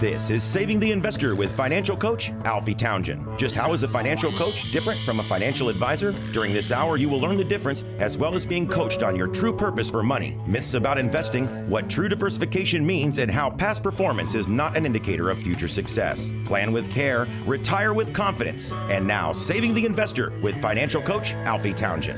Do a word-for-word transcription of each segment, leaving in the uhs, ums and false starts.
This is Saving the Investor with financial coach Alfie Townsend. Just how is a financial coach different from a financial advisor? During this hour, you will learn the difference as well as being coached on your true purpose for money, myths about investing, what true diversification means, and how past performance is not an indicator of future success. Plan with care, retire with confidence. And now, Saving the Investor with financial coach Alfie Townsend.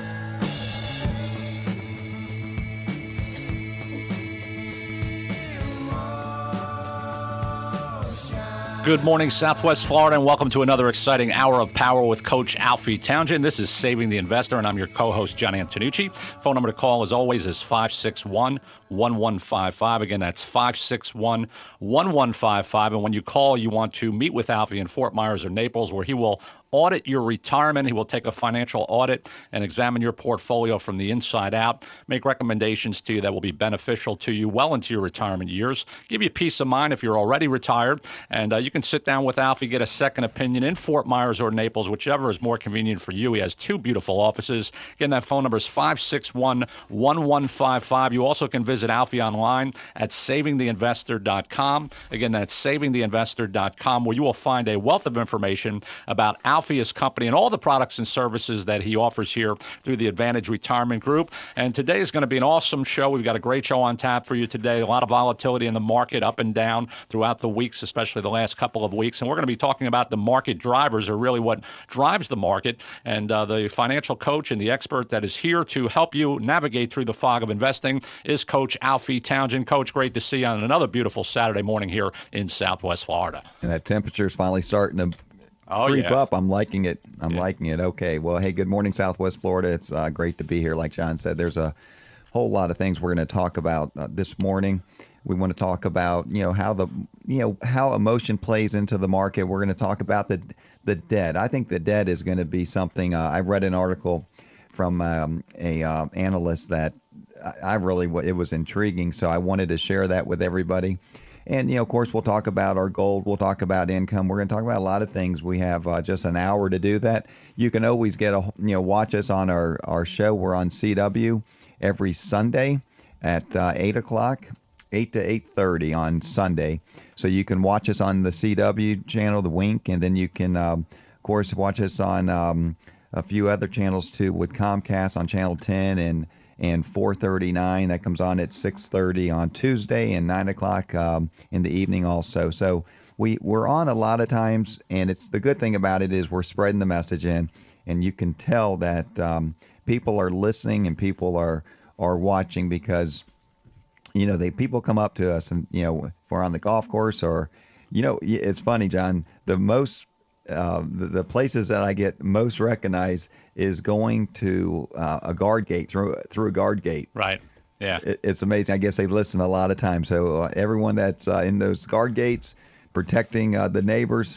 Good morning, Southwest Florida, and welcome to another exciting hour of power with Coach Alfie Townsend. This is Saving the Investor, and I'm your co-host, John Antonucci. Phone number to call, as always, is five six one, one one five five. Again, that's five six one, one one five five. And when you call, you want to meet with Alfie in Fort Myers or Naples, where he will audit your retirement. He will take a financial audit and examine your portfolio from the inside out, make recommendations to you that will be beneficial to you well into your retirement years, give you peace of mind if you're already retired, and uh, you can sit down with Alfie, get a second opinion in Fort Myers or Naples, whichever is more convenient for you. He has two beautiful offices. Again, that phone number is five six one, one one five five. You also can visit Alfie online at saving the investor dot com. Again, that's saving the investor dot com, where you will find a wealth of information about Alfie, his company, and all the products and services that he offers here through the Advantage Retirement Group. And today is going to be an awesome show. We've got a great show on tap for you today. A lot of volatility in the market, up and down throughout the weeks, especially the last couple of weeks. And we're going to be talking about the market drivers, or really what drives the market. And uh, the financial coach and the expert that is here to help you navigate through the fog of investing is Coach Alfie Townsend. Coach, great to see you on another beautiful Saturday morning here in Southwest Florida. And that temperature is finally starting to Oh, creep yeah. up. I'm liking it. I'm Yeah. liking it. Okay. Well, hey, good morning, Southwest Florida. It's uh, great to be here. Like John said, there's a whole lot of things we're going to talk about uh, this morning. We want to talk about, you know, how the, you know, how emotion plays into the market. We're going to talk about the the debt. I think the debt is going to be something. Uh, I read an article from um, a uh, analyst that I, I really, it was intriguing. So I wanted to share that with everybody. And, you know, of course, we'll talk about our gold. We'll talk about income. We're going to talk about a lot of things. We have uh, just an hour to do that. You can always get a, you know, watch us on our, our show. We're on C W every Sunday at uh, eight o'clock, eight to eight thirty on Sunday. So you can watch us on the C W channel, the Wink, and then you can, um, of course, watch us on um, a few other channels too with Comcast on Channel ten and and four thirty-nine. That comes on at six thirty on Tuesday and nine o'clock um, in the evening also. So we, we're on a lot of times, and it's the good thing about it is we're spreading the message in, and you can tell that um, people are listening and people are are watching because, you know, they people come up to us and, you know, if we're on the golf course or, you know, it's funny, John, the most Uh, the, the places that I get most recognized is going to uh, a guard gate through through a guard gate. Right. Yeah. It, it's amazing. I guess they listen a lot of times. So uh, everyone that's uh, in those guard gates protecting uh, the neighbors,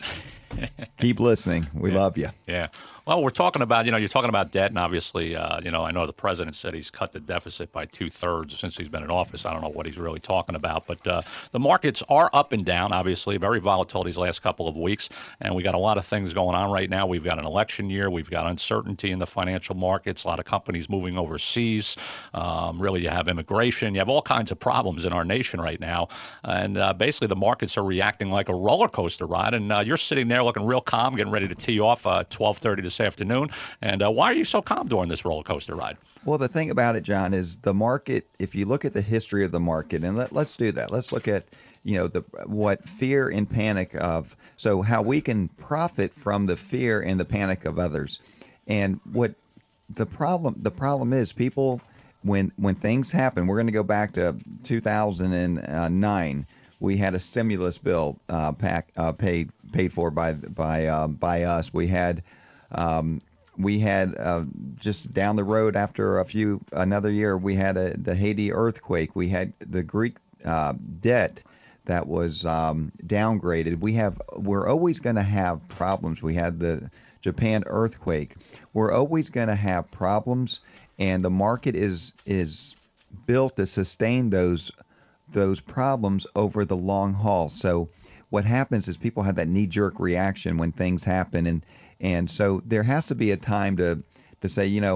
keep listening. We yeah. love you. Yeah. Well, we're talking about, you know, you're talking about debt, and obviously, uh, you know, I know the president said he's cut the deficit by two-thirds since he's been in office. I don't know what he's really talking about, but uh, the markets are up and down, obviously, very volatile these last couple of weeks, and we got a lot of things going on right now. We've got an election year. We've got uncertainty in the financial markets, a lot of companies moving overseas. Um, really, you have immigration. You have all kinds of problems in our nation right now, and uh, basically the markets are reacting like a roller coaster ride, and uh, you're sitting there looking real calm, getting ready to tee off uh, twelve thirty this afternoon. And uh, why are you so calm during this roller coaster ride? Well, the thing about it, John, is the market, if you look at the history of the market, and let, let's do that. Let's look at, you know, the what fear and panic of, so how we can profit from the fear and the panic of others. And what the problem, the problem is people, when, when things happen, we're going to go back to two thousand nine. We had a stimulus bill uh, pack, uh, paid paid for by by uh, by us. We had um, we had uh, just down the road after a few another year. We had a, the Haiti earthquake. We had the Greek uh, debt that was um, downgraded. We have we're always going to have problems. We had the Japan earthquake. We're always going to have problems, and the market is is built to sustain those. those problems over the long haul. So what happens is people have that knee-jerk reaction when things happen. And, and so there has to be a time to, to say, you know,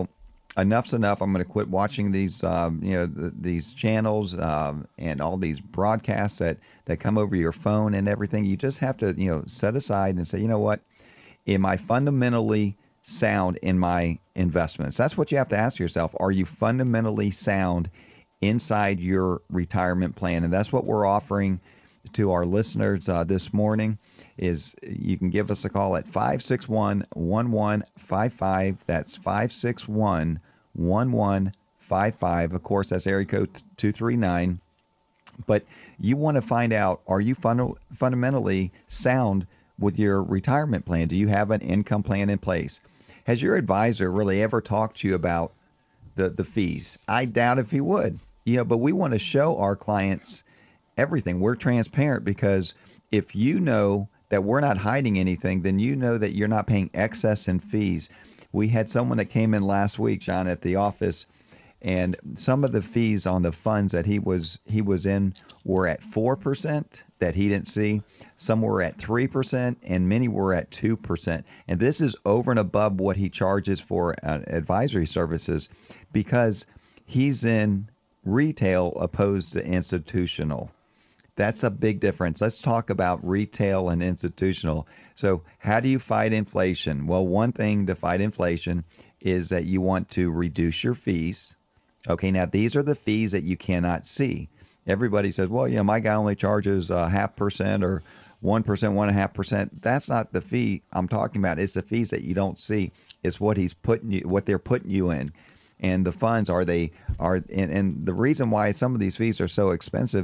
enough's enough. I'm going to quit watching these, um, you know, th- these channels um, and all these broadcasts that, that come over your phone and everything. You just have to, you know, set aside and say, you know what, am I fundamentally sound in my investments? That's what you have to ask yourself. Are you fundamentally sound inside your retirement plan? And that's what we're offering to our listeners uh, this morning. Is you can give us a call at five six one, one one five five. That's five six one, one one five five. Of course, that's area code two three nine. But you want to find out, are you fund- fundamentally sound with your retirement plan? Do you have an income plan in place? Has your advisor really ever talked to you about the, the fees? I doubt if he would. You know, but we want to show our clients everything. We're transparent because if you know that we're not hiding anything, then you know that you're not paying excess in fees. We had someone that came in last week, John, at the office, and some of the fees on the funds that he was he was in were at four percent that he didn't see. Some were at three percent, and many were at two percent. And this is over and above what he charges for uh, advisory services because he's in retail opposed to institutional. That's a big difference. Let's talk about retail and institutional. So how do you fight inflation? Well, one thing to fight inflation is that you want to reduce your fees. Okay, now these are the fees that you cannot see. Everybody says, well, you know, my guy only charges a half percent or one percent, one and a half percent. That's not the fee I'm talking about. It's the fees that you don't see. It's what he's putting you, what they're putting you in. And the funds are they are, and, and the reason why some of these fees are so expensive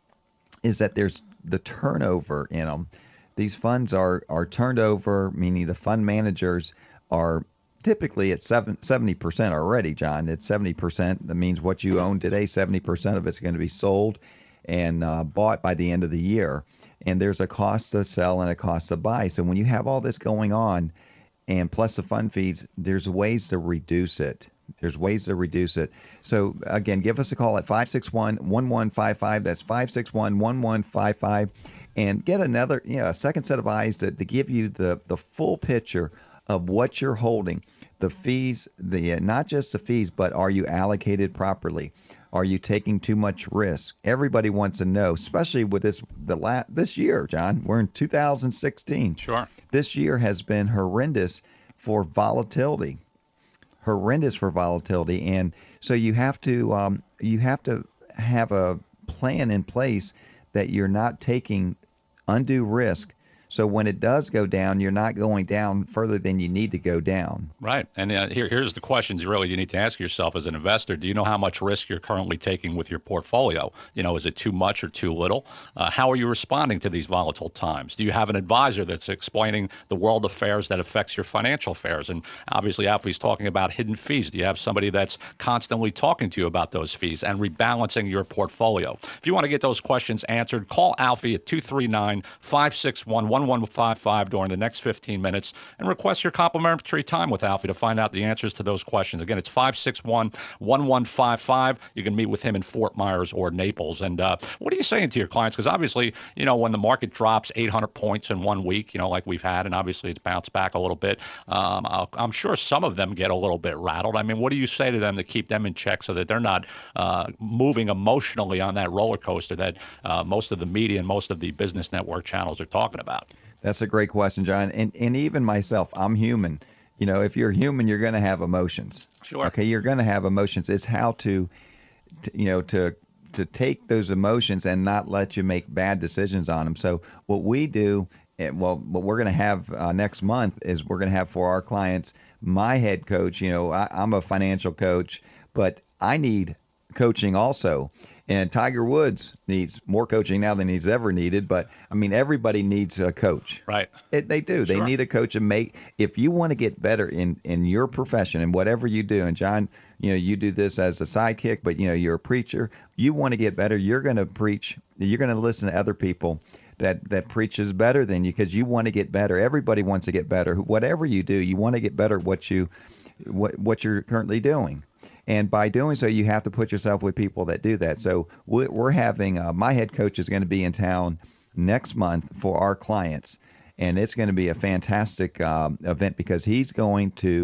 is that there's the turnover in them. These funds are are turned over, meaning the fund managers are typically at seven, seventy percent already, John. It's seventy percent. That means what you own today, seventy percent of it's going to be sold and uh, bought by the end of the year. And there's a cost to sell and a cost to buy. So when you have all this going on, and plus the fund fees, there's ways to reduce it. There's ways to reduce it. So, again, give us a call at five six one, one one five five. That's five six one, one one five five. And get another, you know, a second set of eyes to, to give you the, the full picture of what you're holding. The fees, the uh, not just the fees, but are you allocated properly? Are you taking too much risk? Everybody wants to know, especially with this the la- this year, John. We're in two thousand sixteen. Sure. This year has been horrendous for volatility. horrendous for volatility, and so you have to um, you have to have a plan in place that you're not taking undue risk. So when it does go down, you're not going down further than you need to go down. Right. And uh, here, here's the questions really you need to ask yourself as an investor. Do you know how much risk you're currently taking with your portfolio? You know, is it too much or too little? Uh, how are you responding to these volatile times? Do you have an advisor that's explaining the world affairs that affects your financial affairs? And obviously, Alfie's talking about hidden fees. Do you have somebody that's constantly talking to you about those fees and rebalancing your portfolio? If you want to get those questions answered, call Alfie at two three nine, five six one, one one five five during the next fifteen minutes and request your complimentary time with Alfie to find out the answers to those questions. Again, it's five six one, one one five five. You can meet with him in Fort Myers or Naples. And uh, what are you saying to your clients? Because obviously, you know, when the market drops eight hundred points in one week, you know, like we've had, and obviously it's bounced back a little bit, um, I'll, I'm sure some of them get a little bit rattled. I mean, what do you say to them to keep them in check so that they're not uh, moving emotionally on that roller coaster that uh, most of the media and most of the business network channels are talking about? That's a great question, John. And and even myself, I'm human. You know, if you're human, you're going to have emotions. Sure. Okay, you're going to have emotions. It's how to, to, you know, to to take those emotions and not let you make bad decisions on them. So what we do, and well, what we're going to have uh, next month is we're going to have for our clients, my head coach. You know, I, I'm a financial coach, but I need coaching also. And Tiger Woods needs more coaching now than he's ever needed. But, I mean, everybody needs a coach. Right. It, they do. They Sure. need a coach. And make, if you want to get better in, in your profession and whatever you do, and John, you know, you do this as a sidekick, but, you know, you're a preacher. You want to get better. You're going to preach. You're going to listen to other people that, that preaches better than you because you want to get better. Everybody wants to get better. Whatever you do, you want to get better at what, you, what, what you're currently doing. And by doing so, you have to put yourself with people that do that. So we're having, uh, my head coach is going to be in town next month for our clients. And it's going to be a fantastic um, event because he's going to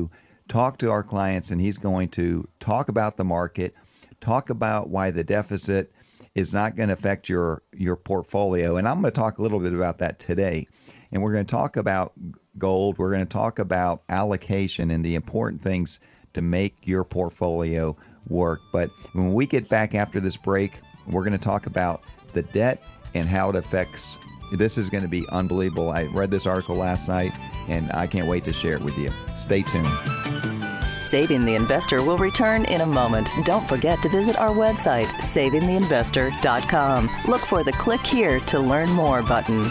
talk to our clients, and he's going to talk about the market, talk about why the deficit is not going to affect your your portfolio. And I'm going to talk a little bit about that today. And we're going to talk about gold. We're going to talk about allocation and the important things to make your portfolio work. But when we get back after this break, we're going to talk about the debt and how it affects. This is going to be unbelievable. I read this article last night, and I can't wait to share it with you. Stay tuned. Saving the Investor will return in a moment. Don't forget to visit our website, saving the investor dot com. Look for the Click Here to Learn More button.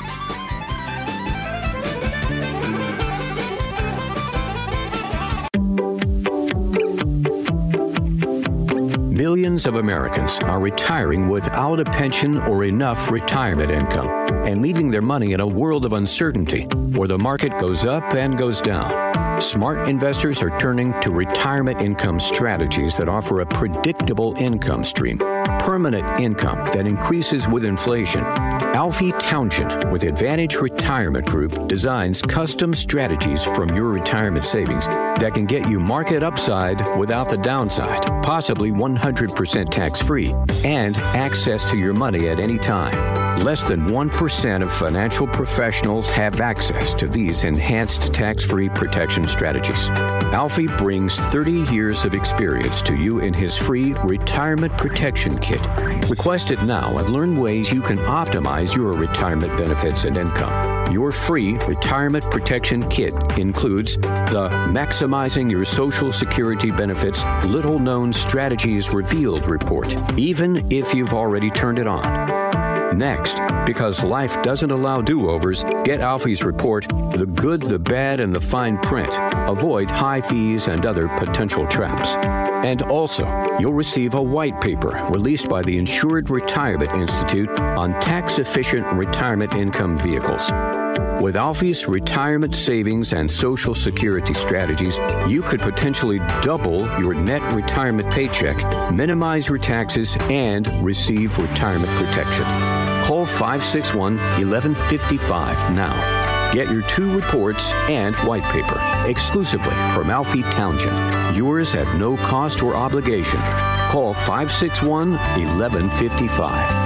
Millions of Americans are retiring without a pension or enough retirement income and leaving their money in a world of uncertainty where the market goes up and goes down. Smart investors are turning to retirement income strategies that offer a predictable income stream, permanent income that increases with inflation. Alfie Townsend with Advantage Retirement Group designs custom strategies from your retirement savings that can get you market upside without the downside, possibly one hundred percent tax-free, and access to your money at any time. Less than one percent of financial professionals have access to these enhanced tax-free protection strategies. Alfie brings thirty years of experience to you in his free Retirement Protection Kit. Request it now and learn ways you can optimize your retirement benefits and income. Your free Retirement Protection Kit includes the Maximizing Your Social Security Benefits Little Known Strategies Revealed report, even if you've already turned it on. Next, because life doesn't allow do-overs, get Alfie's report, The Good, the Bad, and the Fine Print. Avoid high fees and other potential traps. And also, you'll receive a white paper released by the Insured Retirement Institute on tax-efficient retirement income vehicles. With Alfie's retirement savings and Social Security strategies, you could potentially double your net retirement paycheck, minimize your taxes, and receive retirement protection. Call five six one, one one five five now. Get your two reports and white paper exclusively from Alfie Townsend. Yours at no cost or obligation. Call five six one, one one five five.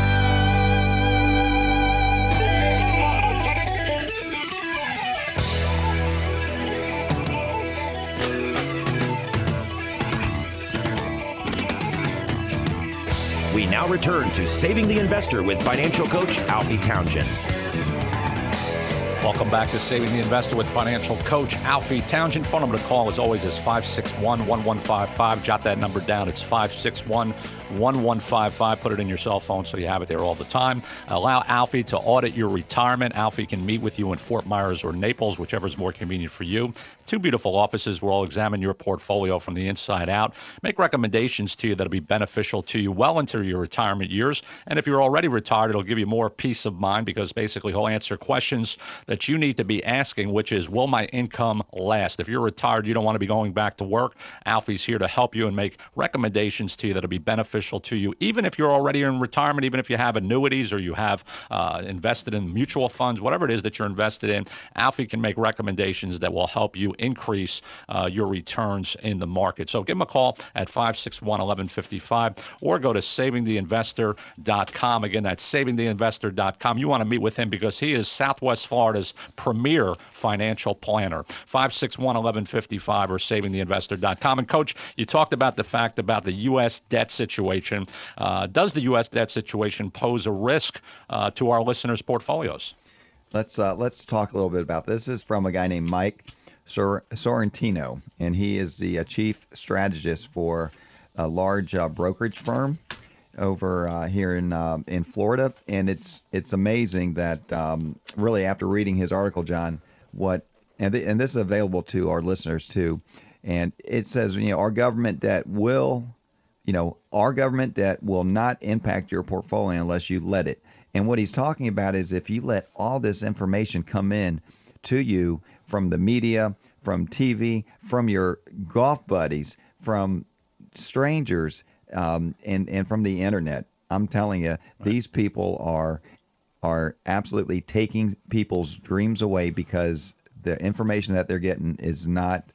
We now return to Saving the Investor with financial coach Alfie Townsend. Welcome back to Saving the Investor with financial coach Alfie Townsend. Phone number to call, as always, is five six one, one one five five. Jot that number down. It's five six one, one one five five. Put it in your cell phone so you have it there all the time. Allow Alfie to audit your retirement. Alfie can meet with you in Fort Myers or Naples, whichever is more convenient for you. Two beautiful offices where I'll examine your portfolio from the inside out, make recommendations to you that'll be beneficial to you well into your retirement years. And if you're already retired, it'll give you more peace of mind because basically he'll answer questions that you need to be asking, which is, will my income last? If you're retired, you don't want to be going back to work. Alfie's here to help you and make recommendations to you that'll be beneficial to you, even if you're already in retirement, even if you have annuities or you have uh, invested in mutual funds, whatever it is that you're invested in. Alfie can make recommendations that will help you increase uh, your returns in the market. So give him a call at five six one, one one five five or go to saving the investor dot com. Again, that's saving the investor dot com. You want to meet with him because he is Southwest Florida's premier financial planner. five six one, one one five five or saving the investor dot com. And Coach, you talked about the fact about the U S debt situation. Uh, does the U S debt situation pose a risk uh, to our listeners' portfolios? Let's uh, let's talk a little bit about this. This is from a guy named Mike Sor- Sorrentino, and he is the uh, chief strategist for a large uh, brokerage firm over uh, here in uh, in Florida. And it's it's amazing that um, really after reading his article, John, what and th- and this is available to our listeners too. And it says, you know, our government debt will, you know, our government debt will not impact your portfolio unless you let it. And what he's talking about is if you let all this information come in to you from the media, from T V, from your golf buddies, from strangers, um, and, and from the internet, I'm telling you, right. These people are are absolutely taking people's dreams away because the information that they're getting is not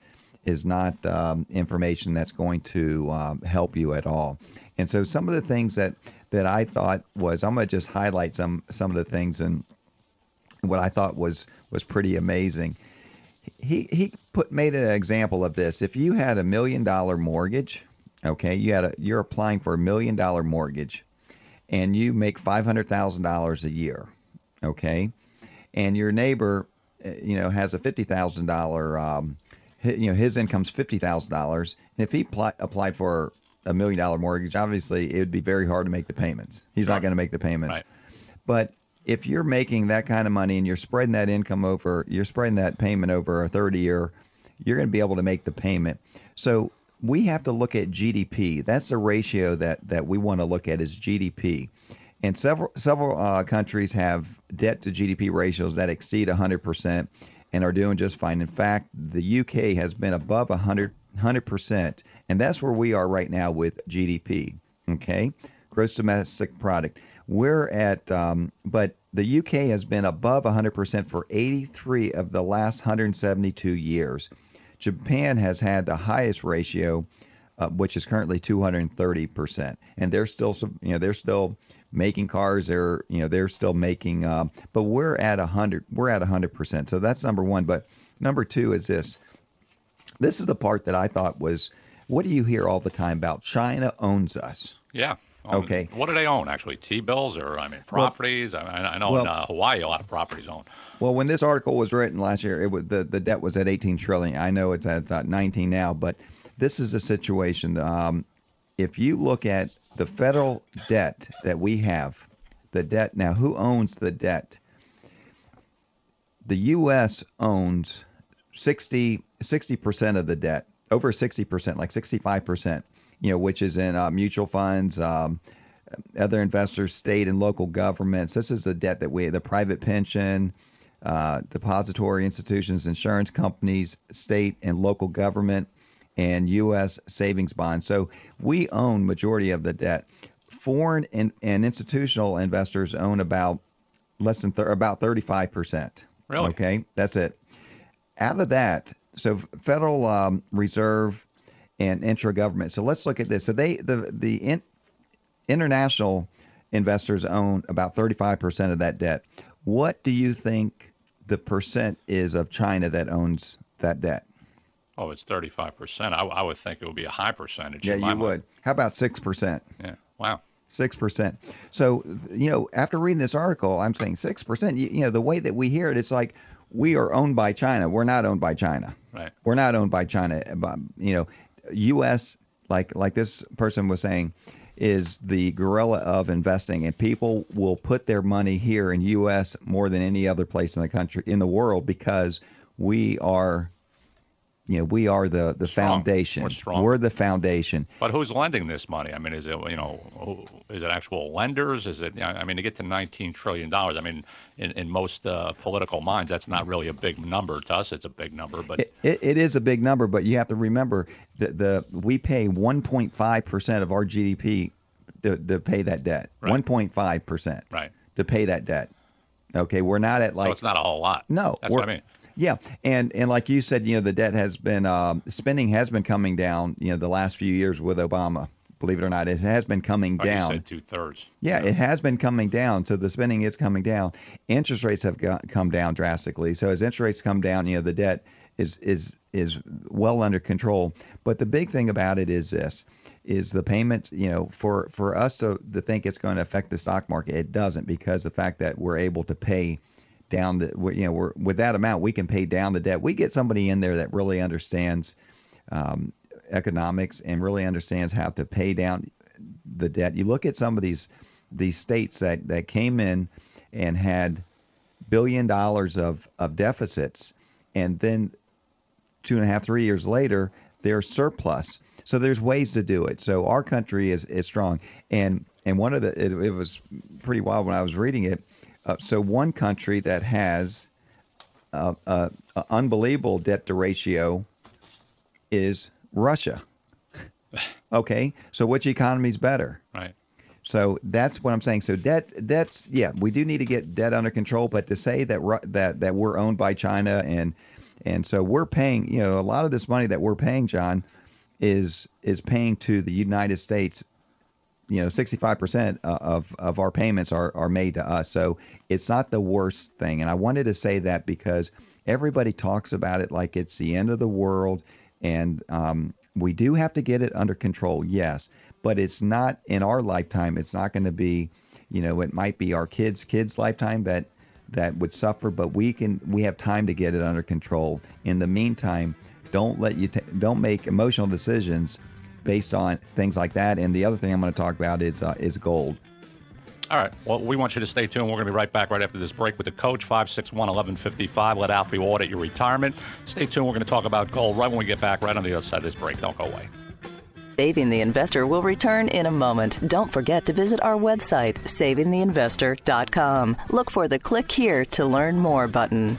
is not um, information that's going to um, help you at all. And so some of the things that, that I thought was, I'm going to just highlight some some of the things and what I thought was was pretty amazing. He he put made an example of this. If you had a million dollar mortgage, okay, you had a you're applying for a million dollar mortgage, and you make five hundred thousand dollars a year, okay, and your neighbor, you know, has a fifty thousand dollar, um, you know, his income's fifty thousand dollars, and if he pl- applied for a million dollar mortgage, obviously it would be very hard to make the payments. He's not going to make the payments, Right. but if you're making that kind of money and you're spreading that income over, you're spreading that payment over a thirty year, you're going to be able to make the payment. So we have to look at G D P. That's the ratio that, that we want to look at is G D P. And several several uh, countries have debt to G D P ratios that exceed one hundred percent and are doing just fine. In fact, the U K has been above one hundred, one hundred percent, and that's where we are right now with G D P, okay? Gross domestic product. We're at, um, but the U K has been above one hundred percent for eighty-three of the last one hundred seventy-two years. Japan has had the highest ratio, uh, which is currently two hundred thirty percent, and they're still, you know, they're still making cars. They're, you know, they're still making, uh, but we're at a hundred. We're at a hundred percent. So that's number one. But number two is this. This is the part that I thought was, what do you hear all the time about? China owns us. Yeah. Um, Okay. What do they own, actually? T-bills or, I mean, properties? Well, I, I know well, in uh, Hawaii a lot of properties owned. Well, when this article was written last year, it was, the, the debt was at eighteen trillion dollars. I know it's at uh, nineteen now, but this is a situation. Um, if you look at the federal debt that we have, the debt, now who owns the debt? The U S owns sixty percent of the debt, over sixty percent, like sixty-five percent. You know, which is in uh, mutual funds, um, other investors, state and local governments. This is the debt that we, the private pension, uh, depository institutions, insurance companies, state and local government, and U S savings bonds. So we own majority of the debt. Foreign and, and institutional investors own about less than th- about thirty-five percent. Really? Okay, that's it. Out of that, so Federal um, Reserve and intra-government. So let's look at this. So they the the in, international investors own about thirty-five percent of that debt. What do you think the percent is of China that owns that debt? Oh, it's thirty-five percent. I, I would think it would be a high percentage. Yeah, in you my would. mind. How about six percent? Yeah. Wow. six percent. So, you know, after reading this article, I'm saying six percent. You, you know, the way that we hear it, it's like we are owned by China. We're not owned by China. Right. We're not owned by China. You know, U S, like like this person was saying, is the gorilla of investing, and people will put their money here in U S more than any other place in the country, in the world, because we are, you know, we are the, the Strong. foundation. We're strong. We're the foundation. But who's lending this money? I mean, is it, you know, who, is it actual lenders? Is it, I mean, to get to nineteen trillion dollars, I mean, in, in most uh, political minds, that's not really a big number. To us, it's a big number. But It, it, it is a big number, but you have to remember that the we pay one point five percent of our G D P to, to pay that debt. Right. one point five percent Right. to pay that debt. Okay, we're not at like so it's not a whole lot. No, That's what I we're- mean. Yeah, and and like you said, you know, the debt has been um, spending has been coming down. You know, the last few years with Obama. Believe it or not, it has been coming Like you down. said, two thirds. Yeah, it has been coming down. So the spending is coming down. Interest rates have got, come down drastically. So as interest rates come down, you know, the debt is is is well under control. But the big thing about it is this: is the payments. You know, for for us to, to think it's going to affect the stock market, it doesn't, because the fact that we're able to pay down the, you know, we're with that amount we can pay down the debt. We get somebody in there that really understands um, economics and really understands how to pay down the debt. You look at some of these these states that, that came in and had billion dollars of, of deficits, and then two and a half, three years later, they're surplus. So there's ways to do it. So our country is, is strong. And and one of the, it, it was pretty wild when I was reading it. Uh, so one country that has uh, uh, uh, unbelievable debt to ratio is Russia. Okay, so which economy is better? Right. So that's what I'm saying. So debt, debt's yeah, we do need to get debt under control. But to say that Ru- that that we're owned by China and And so we're paying, you know, a lot of this money that we're paying, John, is is paying to the United States. You know, sixty-five percent of, of our payments are, are made to us. So it's not the worst thing. And I wanted to say that because everybody talks about it like it's the end of the world. And um, we do have to get it under control, yes. But it's not in our lifetime. It's not going to be, you know, it might be our kids' kids' lifetime that that would suffer. But we can we have time to get it under control. In the meantime, don't let you t- don't make emotional decisions based on things like that. And the other thing I'm going to talk about is uh, is gold. All right. Well, we want you to stay tuned. We're going to be right back right after this break with the coach, five six one, eleven fifty-five. Let Alfie audit your retirement. Stay tuned. We're going to talk about gold right when we get back right on the other side of this break. Don't go away. Saving the Investor will return in a moment. Don't forget to visit our website, saving the investor dot com. Look for the Click Here to Learn More button.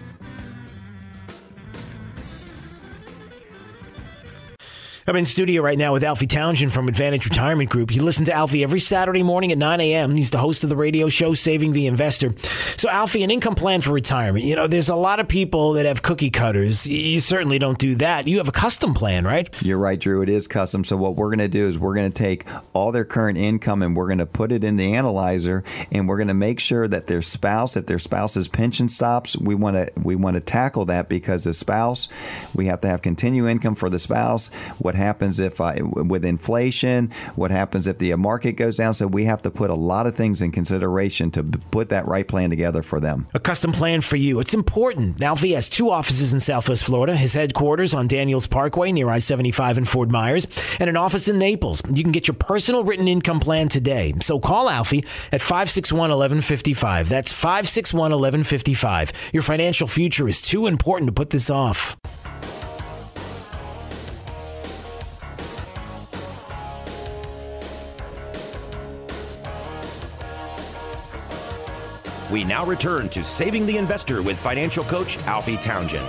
I'm in studio right now with Alfie Townsend from Advantage Retirement Group. You listen to Alfie every Saturday morning at nine a.m. He's the host of the radio show, Saving the Investor. So, Alfie, an income plan for retirement. You know, there's a lot of people that have cookie cutters. You certainly don't do that. You have a custom plan, right? You're right, Drew. It is custom. So what we're going to do is we're going to take all their current income and we're going to put it in the analyzer, and we're going to make sure that their spouse, if their spouse's pension stops, we want to we want to tackle that, because the spouse, we have to have continued income for the spouse. What happens if uh, with inflation? What happens if the market goes down? So we have to put a lot of things in consideration to put that right plan together for them. A custom plan for you. It's important. Alfie has two offices in Southwest Florida, his headquarters on Daniels Parkway near I seventy-five in Fort Myers, and an office in Naples. You can get your personal written income plan today. So call Alfie at five six one, eleven fifty-five. That's five six one, eleven fifty-five. Your financial future is too important to put this off. We now return to Saving the Investor with financial coach Alfie Townsend.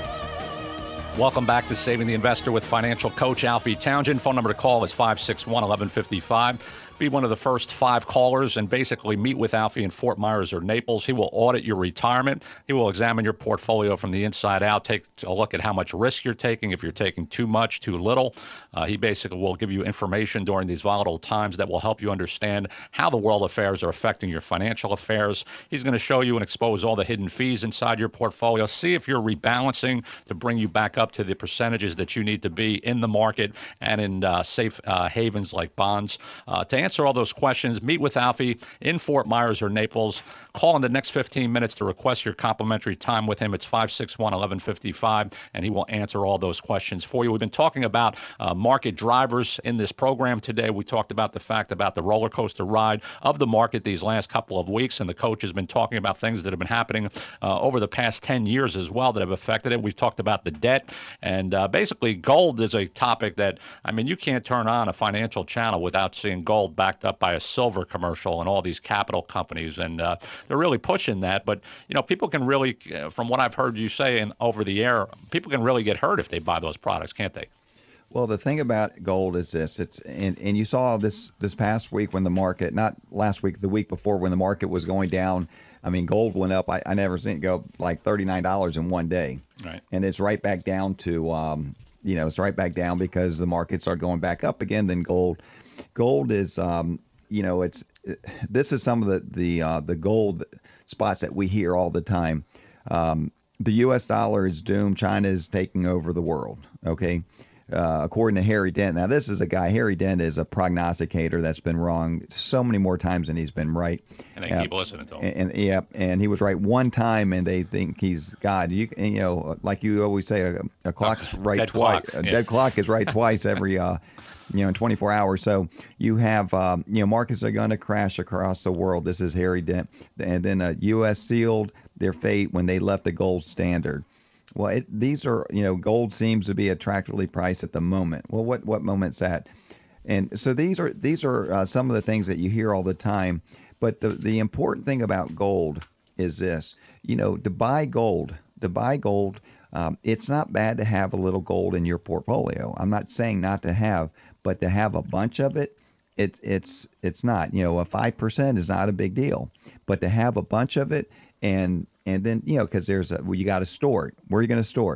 Welcome back to Saving the Investor with financial coach Alfie Townsend. Phone number to call is five six one, eleven fifty-five. Be one of the first five callers and basically meet with Alfie in Fort Myers or Naples. He will audit your retirement. He will examine your portfolio from the inside out, take a look at how much risk you're taking, if you're taking too much, too little. Uh, he basically will give you information during these volatile times that will help you understand how the world affairs are affecting your financial affairs. He's going to show you and expose all the hidden fees inside your portfolio. See if you're rebalancing to bring you back up to the percentages that you need to be in the market and in uh, safe uh, havens like bonds. Uh, to answer all those questions, meet with Alfie in Fort Myers or Naples. Call in the next fifteen minutes to request your complimentary time with him. It's five six one, eleven fifty-five, and he will answer all those questions for you. We've been talking about uh, market drivers in this program today. We talked about the fact about the roller coaster ride of the market these last couple of weeks, and the coach has been talking about things that have been happening uh, over the past ten years as well that have affected it. We've talked about the debt, and uh, basically gold is a topic that, I mean, you can't turn on a financial channel without seeing gold backed up by a silver commercial and all these capital companies, and uh, they're really pushing that. But you know, people can really, uh, from what I've heard you say and over the air, people can really get hurt if they buy those products, can't they? Well, the thing about gold is this: it's and, and you saw this this past week when the market, not last week, the week before, when the market was going down. I mean, gold went up. I, I never seen it go like thirty-nine dollars in one day, right? And it's right back down to, um, you know, it's right back down because the markets are going back up again. Then gold, gold is. Um, You know, it's this is some of the the uh, the gold spots that we hear all the time. Um, the U S dollar is doomed. China is taking over the world. OK, uh, according to Harry Dent. Now, this is a guy. Harry Dent is a prognosticator that's been wrong so many more times than he's been right. And they uh, keep listening to him. And, and yeah, and he was right one time, and they think he's God. You and, you know, like you always say, a, a clock's right dead twice. Clock, a yeah. dead clock is right twice every. Uh, you know, in twenty-four hours. So you have, um, you know, markets are going to crash across the world. This is Harry Dent. And then uh, U S sealed their fate when they left the gold standard. Well, it, these are, you know, gold seems to be attractively priced at the moment. Well, what, what moment's that? And so these are these are uh, some of the things that you hear all the time. But the, the important thing about gold is this, you know, to buy gold, to buy gold, um, it's not bad to have a little gold in your portfolio. I'm not saying not to have, but to have a bunch of it, it's it's it's not. You know, a five percent is not a big deal, but to have a bunch of it and and then, you know, because there's a, well, you got to store it. Where are you going to store it?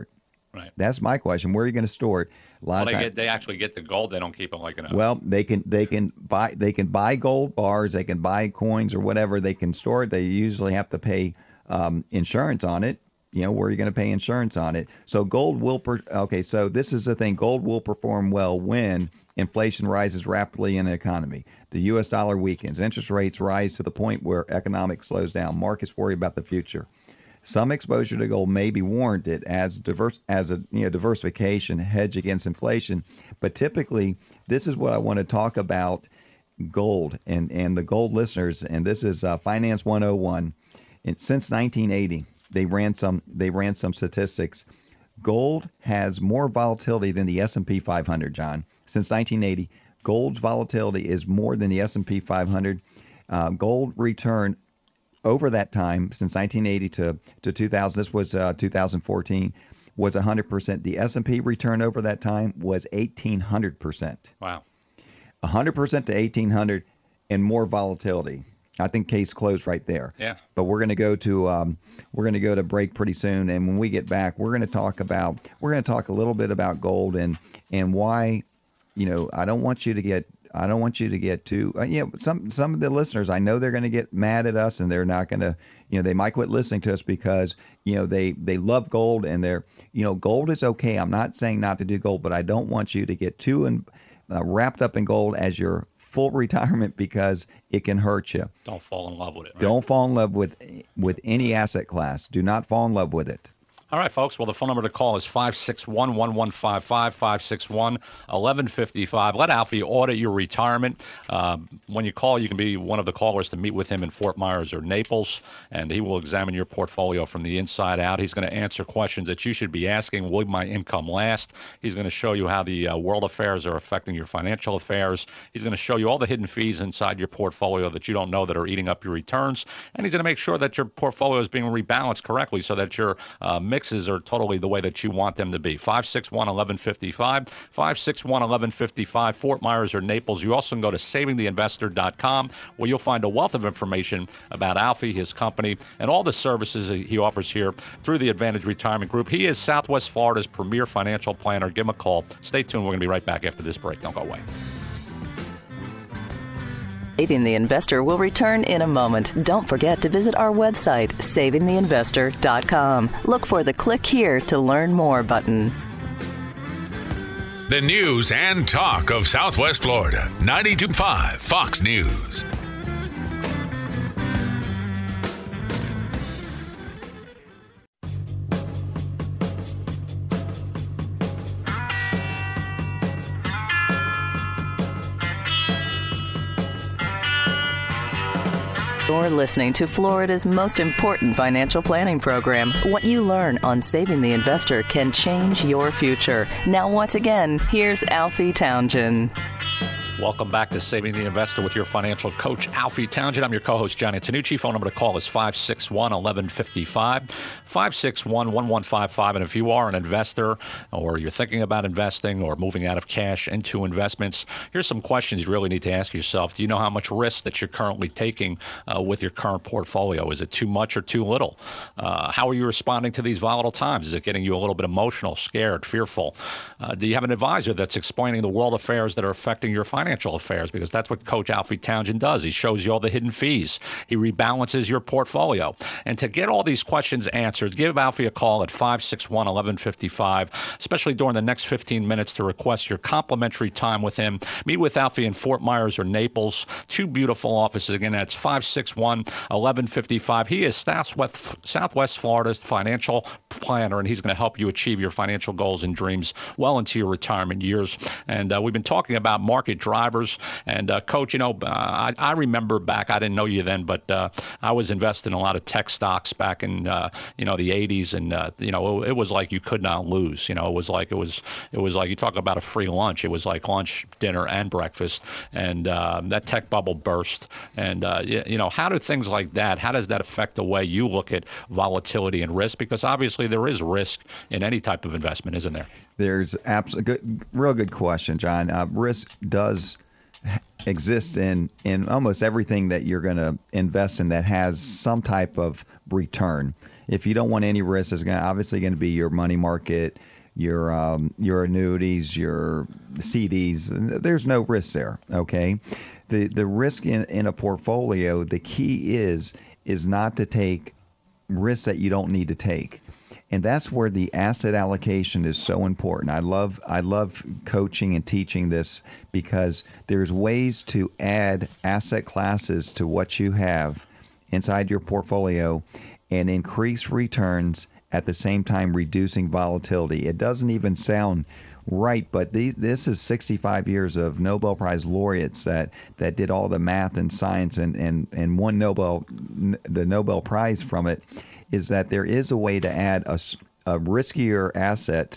Right. That's my question. Where are you going to store it? A lot Well, of they time- get they actually get the gold. They don't keep it like an. Well, they can they can buy they can buy gold bars, they can buy coins or whatever. They can store it. They usually have to pay um, insurance on it. You know, where are you going to pay insurance on it? So gold will per- okay. So this is the thing. Gold will perform well when inflation rises rapidly in an economy. The U S dollar weakens. Interest rates rise to the point where economics slows down. Markets worry about the future. Some exposure to gold may be warranted as diverse as a you know diversification hedge against inflation, but typically this is what I want to talk about: gold and and the gold listeners. And this is uh, Finance one oh one. And since nineteen eighty, they ran some they ran some statistics. Gold has more volatility than the S and P five hundred. John, since nineteen eighty, gold's volatility is more than the S and P five hundred. Uh, gold returned over that time, since nineteen eighty to, to two thousand, this was uh, two thousand fourteen, was one hundred percent. The S and P return over that time was eighteen hundred percent. Wow. one hundred percent to eighteen hundred and more volatility. I think case closed right there. Yeah. But we're going to go to um, we're going to go to break pretty soon, and when we get back, we're going to talk about we're going to talk a little bit about gold and and why, you know, I don't want you to get I don't want you to get too, uh, you know, some some of the listeners, I know they're going to get mad at us and they're not going to, you know, they might quit listening to us because, you know, they, they love gold and they're, you know, gold is okay. I'm not saying not to do gold, but I don't want you to get too in, uh, wrapped up in gold as your full retirement because it can hurt you. Don't fall in love with it. Right? Don't fall in love with with any asset class. Do not fall in love with it. All right, folks. Well, the phone number to call is five six one, one one five five, five six one, one one five five. Let Alfie audit your retirement. Um, when you call, you can be one of the callers to meet with him in Fort Myers or Naples, and he will examine your portfolio from the inside out. He's going to answer questions that you should be asking. Will my income last? He's going to show you how the uh, world affairs are affecting your financial affairs. He's going to show you all the hidden fees inside your portfolio that you don't know that are eating up your returns, and he's going to make sure that your portfolio is being rebalanced correctly so that your uh, mix are totally the way that you want them to be. five six one, one one five five, five six one, one one five five, Fort Myers or Naples. You also can go to saving the investor dot com where you'll find a wealth of information about Alfie, his company, and all the services he offers here through the Advantage Retirement Group. He is Southwest Florida's premier financial planner. Give him a call. Stay tuned. We're going to be right back after this break. Don't go away. Saving the Investor will return in a moment. Don't forget to visit our website, saving the investor dot com. Look for the Click Here to Learn More button. The news and talk of Southwest Florida. ninety-two point five Fox News. You're listening to Florida's most important financial planning program. What you learn on Saving the Investor can change your future. Now, once again, here's Alfie Townsend. Welcome back to Saving the Investor with your financial coach, Alfie Townsend. I'm your co-host, Johnny Antonucci. Phone number to call is five six one, one one five five, five six one, one one five five. And if you are an investor or you're thinking about investing or moving out of cash into investments, here's some questions you really need to ask yourself. Do you know how much risk that you're currently taking uh, with your current portfolio? Is it too much or too little? Uh, how are you responding to these volatile times? Is it getting you a little bit emotional, scared, fearful? Uh, do you have an advisor that's explaining the world affairs that are affecting your financial affairs? Because that's what Coach Alfie Townsend does. He shows you all the hidden fees. He rebalances your portfolio. And to get all these questions answered, give Alfie a call at five six one, one one five five, especially during the next fifteen minutes to request your complimentary time with him. Meet with Alfie in Fort Myers or Naples. Two beautiful offices. Again, that's five six one, one one five five. He is Southwest, Southwest Florida's financial planner, and he's going to help you achieve your financial goals and dreams well into your retirement years. And uh, we've been talking about market drivers. And uh, Coach, you know, uh, I, I remember back, I didn't know you then, but uh, I was invested in a lot of tech stocks back in, uh, you know, the eighties. And, uh, you know, it, it was like you could not lose. You know, it was like it was it was like you talk about a free lunch. It was like lunch, dinner, and breakfast. And uh, that tech bubble burst. And, uh, you, you know, how do things like that, how does that affect the way you look at volatility and risk? Because obviously there is risk in any type of investment, isn't there? There's absolutely good, real good question, John. Uh, risk does exist in, in almost everything that you're going to invest in that has some type of return. If you don't want any risk, it's going to, obviously going to be your money market, your um, your annuities, your C Ds. There's no risk there. Okay, the the risk in, in a portfolio, the key is is not to take risks that you don't need to take. And that's where the asset allocation is so important. I love I love coaching and teaching this because there's ways to add asset classes to what you have inside your portfolio and increase returns at the same time reducing volatility. It doesn't even sound right, but these, this is sixty-five years of Nobel Prize laureates that, that did all the math and science and, and, and won Nobel the Nobel Prize from it. Is that there is a way to add a, a riskier asset,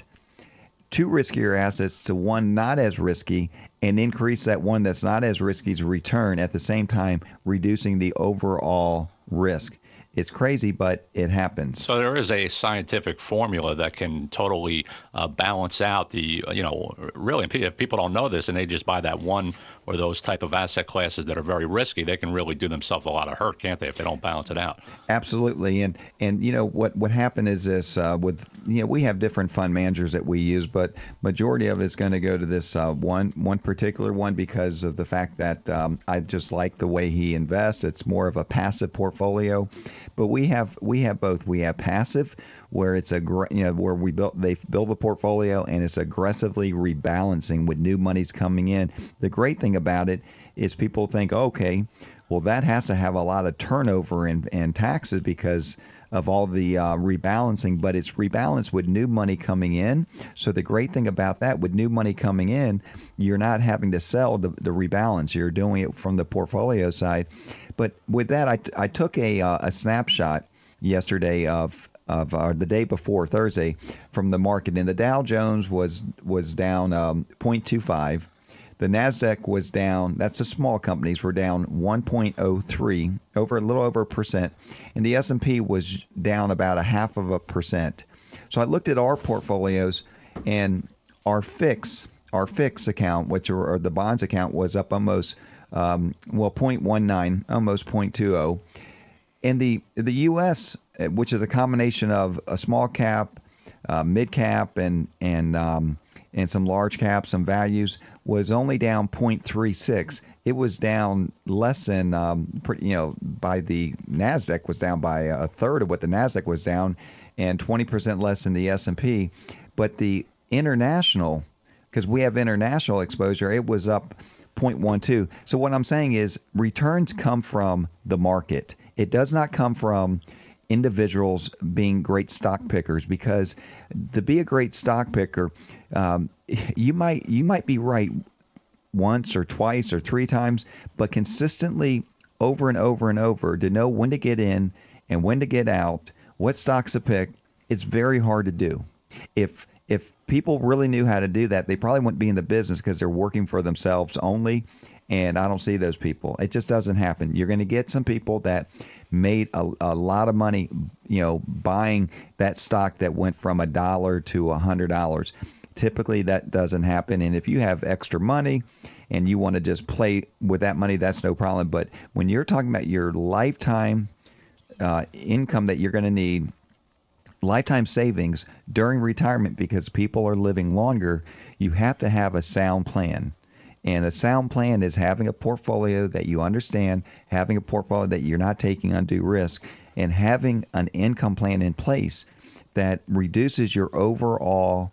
two riskier assets to one not as risky, and increase that one that's not as risky's return at the same time, reducing the overall risk. It's crazy, but it happens. So there is a scientific formula that can totally uh, balance out the, you know, really, if people don't know this and they just buy that one or those type of asset classes that are very risky, they can really do themselves a lot of hurt, can't they, if they don't balance it out? Absolutely. And, and you know, what, what happened is this, uh, with, you know, we have different fund managers that we use, but majority of it's going to go to this uh, one, one particular one because of the fact that um, I just like the way he invests. It's more of a passive portfolio. But we have we have both. We have passive, where it's a you know where we built they build a portfolio and it's aggressively rebalancing with new monies coming in. The great thing about it is people think, okay, well that has to have a lot of turnover and and taxes because of all the uh, rebalancing, but it's rebalanced with new money coming in. So the great thing about that, with new money coming in, you're not having to sell the, the rebalance. You're doing it from the portfolio side. But with that, I, I took a uh, a snapshot yesterday of of uh, the day before Thursday from the market, and the Dow Jones was was down um, zero point two five. The NASDAQ was down. That's the small companies were down one point oh three, over a little over a percent, and the S and P was down about a half of a percent. So I looked at our portfolios, and our fix our fix account, which are or the bonds account, was up almost. Um, well, zero point one nine, almost zero point two zero. And the the U S, which is a combination of a small cap, uh, mid cap, and and um, and some large caps, some values, was only down zero point three six. It was down less than, um, you know, by the NASDAQ was down by a third of what the NASDAQ was down, and twenty percent less than the S and P. But the international, because we have international exposure, it was up zero point one two. So what I'm saying is returns come from the market. It does not come from individuals being great stock pickers, because to be a great stock picker, um, you might you might be right once or twice or three times, but consistently over and over and over to know when to get in and when to get out, what stocks to pick, it's very hard to do. If if people really knew how to do that, they probably wouldn't be in the business because they're working for themselves only. And I don't see those people. It just doesn't happen. You're going to get some people that made a, a lot of money, you know, buying that stock that went from a dollar to a hundred dollars. Typically, that doesn't happen. And if you have extra money and you want to just play with that money, that's no problem. But when you're talking about your lifetime uh, income that you're going to need, lifetime savings during retirement, because people are living longer, you have to have a sound plan. And a sound plan is having a portfolio that you understand, having a portfolio that you're not taking undue risk, and having an income plan in place that reduces your overall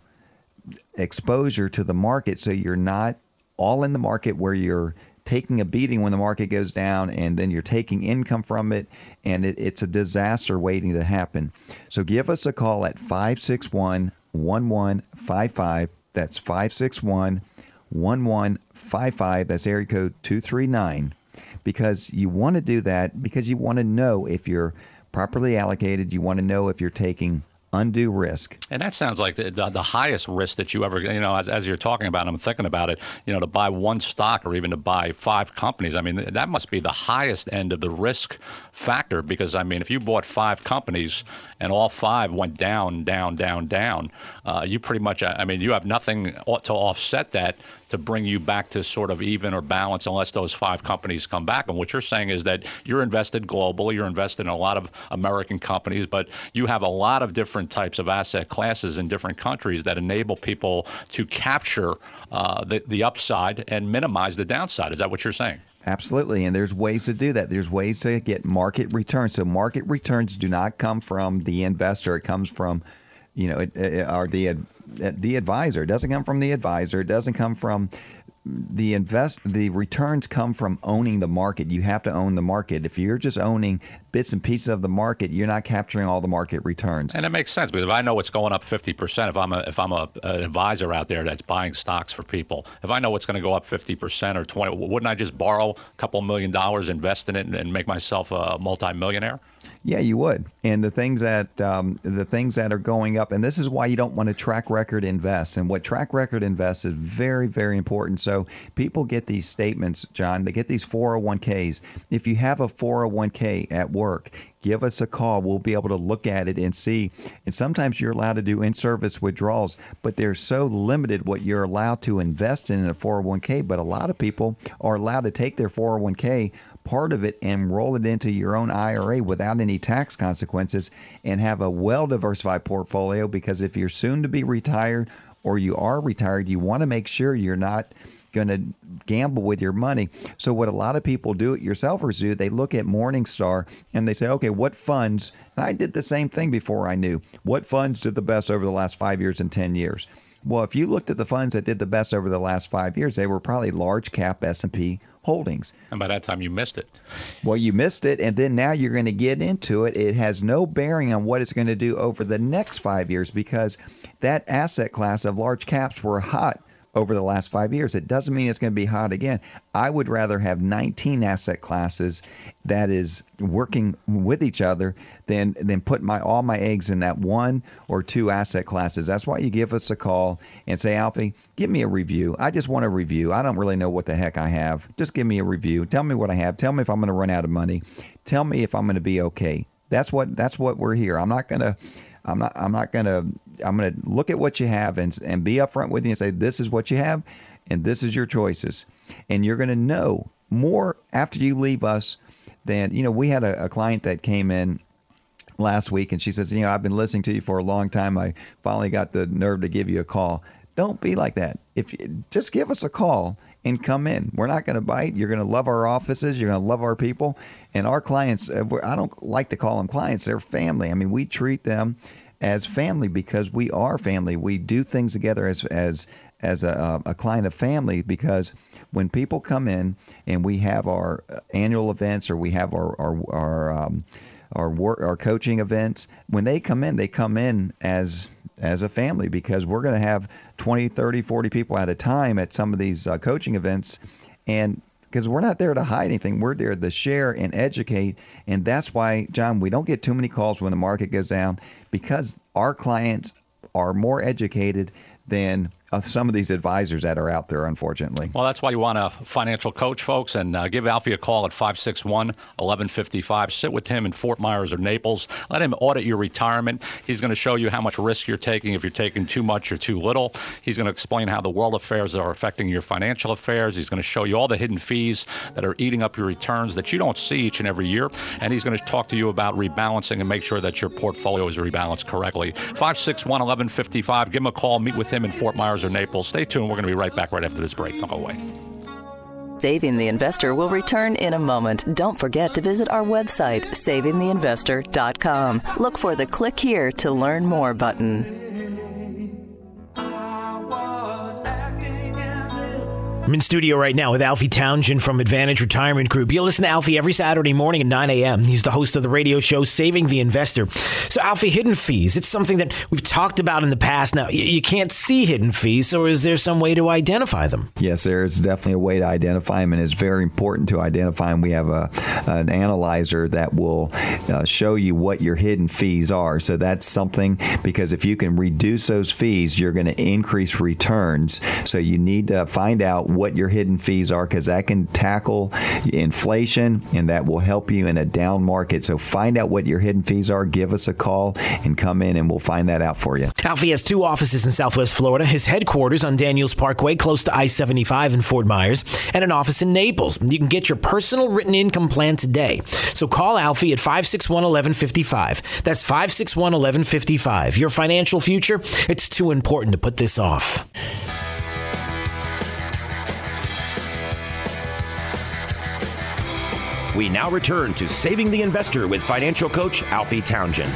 exposure to the market, so you're not all in the market where you're taking a beating when the market goes down and then you're taking income from it, and it, it's a disaster waiting to happen. So give us a call at five six one, one one five five. That's five six one, one one five five. That's area code two three nine, because you want to do that because you want to know if you're properly allocated. You want to know if you're taking undue risk. And that sounds like the, the, the highest risk that you ever, you know, as, as you're talking about, I'm thinking about it, you know, to buy one stock or even to buy five companies. I mean, that must be the highest end of the risk factor, because, I mean, if you bought five companies and all five went down, down, down, down, uh, you pretty much, I mean, you have nothing to offset that to bring you back to sort of even or balance unless those five companies come back. And what you're saying is that you're invested globally, you're invested in a lot of American companies, but you have a lot of different types of asset classes in different countries that enable people to capture uh, the, the upside and minimize the downside. Is that what you're saying? Absolutely, and there's ways to do that. There's ways to get market returns. So market returns do not come from the investor. It comes from, you know, it, it, or the the advisor. It doesn't come from the advisor. It doesn't come from the invest. The returns come from owning the market. You have to own the market. If you're just owning bits and pieces of the market, you're not capturing all the market returns. And it makes sense because if I know it's going up fifty percent, if I'm a if I'm a, an advisor out there that's buying stocks for people, if I know it's going to go up fifty percent or twenty, wouldn't I just borrow a couple million dollars, invest in it, and, and make myself a multimillionaire? Yeah, you would. And the things that um, the things that are going up, and this is why you don't want to track record invest. And what track record invest is very, very important. So people get these statements, John. They get these four oh one k's. If you have a four oh one k at work, give us a call. We'll be able to look at it and see. And sometimes you're allowed to do in-service withdrawals, but they're so limited what you're allowed to invest in in a four oh one k. But a lot of people are allowed to take their four oh one k, part of it, and roll it into your own I R A without any tax consequences and have a well-diversified portfolio, because if you're soon to be retired or you are retired, you want to make sure you're not going to gamble with your money. So what a lot of people do, yourselfers do, they look at Morningstar and they say, okay, what funds, and I did the same thing before I knew, what funds did the best over the last five years and ten years? Well, if you looked at the funds that did the best over the last five years, they were probably large cap S and P holdings. And by that time, you missed it. Well, you missed it, and then now you're going to get into it. It has no bearing on what it's going to do over the next five years because that asset class of large caps were hot over the last five years. It doesn't mean it's going to be hot again. I would rather have nineteen asset classes that is working with each other than than put my all my eggs in that one or two asset classes. That's why you give us a call and say, Alfie, give me a review. I just want a review. I don't really know what the heck I have. Just give me a review. Tell me what I have. Tell me if I'm going to run out of money. Tell me if I'm going to be okay. That's what that's what we're here. I'm not going to I'm not I'm not going to I'm going to look at what you have and and be upfront with you and say, this is what you have and this is your choices. And you're going to know more after you leave us than, you know, we had a, a client that came in last week and she says, you know, I've been listening to you for a long time. I finally got the nerve to give you a call. Don't be like that. If you, just give us a call and come in. We're not going to bite. You're going to love our offices. You're going to love our people. And our clients, I don't like to call them clients. They're family. I mean, we treat them as family because we are family. We do things together as as as a, a client of family, because when people come in and we have our annual events or we have our our our um, our work our coaching events, when they come in, they come in as as a family, because we're going to have twenty, thirty, forty people at a time at some of these uh, coaching events. And because we're not there to hide anything. We're there to share and educate. And that's why, John, we don't get too many calls when the market goes down, because our clients are more educated than uh, some of these advisors that are out there, unfortunately. Well, that's why you want a financial coach, folks, and uh, give Alfie a call at five six one, one one five five. Sit with him in Fort Myers or Naples. Let him audit your retirement. He's going to show you how much risk you're taking, if you're taking too much or too little. He's going to explain how the world affairs are affecting your financial affairs. He's going to show you all the hidden fees that are eating up your returns that you don't see each and every year. And he's going to talk to you about rebalancing and make sure that your portfolio is rebalanced correctly. five six one, one one five five. Give him a call. Meet with him in Fort Myers or Naples. Stay tuned. We're going to be right back right after this break. Don't go away. Saving the Investor will return in a moment. Don't forget to visit our website, saving the investor dot com. Look for the Click Here to Learn More button. I'm in studio right now with Alfie Townsend from Advantage Retirement Group. You listen to Alfie every Saturday morning at nine a.m. He's the host of the radio show Saving the Investor. So, Alfie, hidden fees, it's something that we've talked about in the past. Now, you can't see hidden fees, so is there some way to identify them? Yes, there is definitely a way to identify them, and it's very important to identify them. We have a an analyzer that will uh, show you what your hidden fees are. So that's something, because if you can reduce those fees, you're going to increase returns. So you need to find out what what your hidden fees are, because that can tackle inflation and that will help you in a down market. So find out what your hidden fees are. Give us a call and come in and we'll find that out for you. Alfie has two offices in Southwest Florida, his headquarters on Daniels Parkway close to I seventy-five in Fort Myers, and an office in Naples. You can get your personal written income plan today. So call Alfie at five six one, one one five five. That's five six one, one one five five. Your financial future, it's too important to put this off. We now return to Saving the Investor with financial coach Alfie Townsend.